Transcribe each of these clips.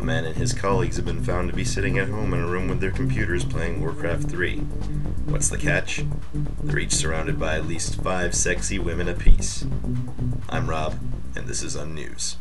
Man and his colleagues have been found to be sitting at home in a room with their computers playing Warcraft 3. What's the catch? They're each surrounded by at least 5 sexy women apiece. I'm Rob, and this is Unnews.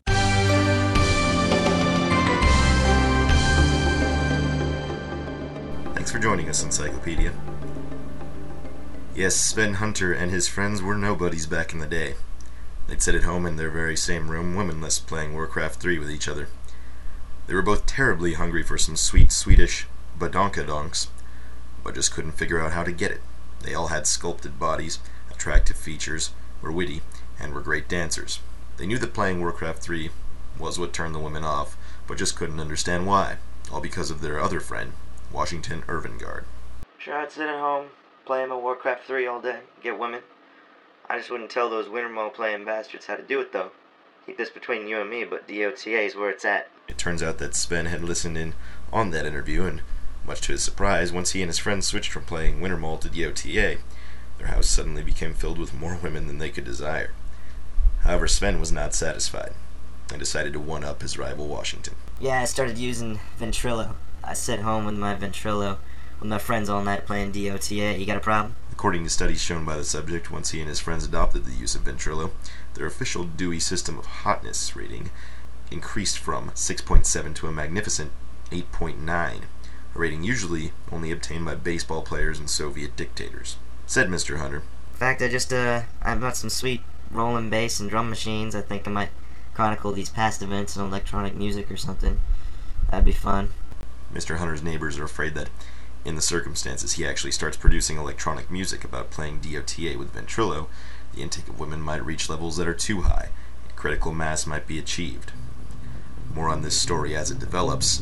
Thanks for joining us, Encyclopedia. Yes, Sven Hunter and his friends were nobodies back in the day. They'd sit at home in their very same room, womanless, playing Warcraft 3 with each other. They were both terribly hungry for some sweet Swedish badonkadonks, but just couldn't figure out how to get it. They all had sculpted bodies, attractive features, were witty, and were great dancers. They knew that playing Warcraft 3 was what turned the women off, but just couldn't understand why, all because of their other friend, Washington Irvingard. Sure, I'd sit at home, playing my Warcraft 3 all day, get women. I just wouldn't tell those Wintermole playing bastards how to do it, though. Keep this between you and me, but DOTA is where it's at. It turns out that Sven had listened in on that interview, and much to his surprise, once he and his friends switched from playing Wintermole to DOTA, their house suddenly became filled with more women than they could desire. However, Sven was not satisfied, and decided to one-up his rival Washington. Yeah, I started using Ventrilo. I sit home with my Ventrilo with my friends all night playing DOTA. You got a problem? According to studies shown by the subject, once he and his friends adopted the use of Ventrilo, their official Dewey System of Hotness rating increased from 6.7 to a magnificent 8.9, a rating usually only obtained by baseball players and Soviet dictators. Said Mr. Hunter. In fact, I bought some sweet rolling bass and drum machines. I think I might chronicle these past events in electronic music or something. That'd be fun. Mr. Hunter's neighbors are afraid that in the circumstances he actually starts producing electronic music about playing DOTA with Ventrilo, the intake of women might reach levels that are too high, and critical mass might be achieved. More on this story as it develops.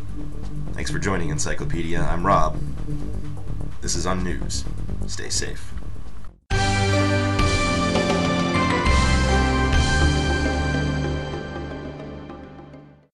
Thanks for joining Encyclopedia. I'm Rob. This is Unnews. Stay safe.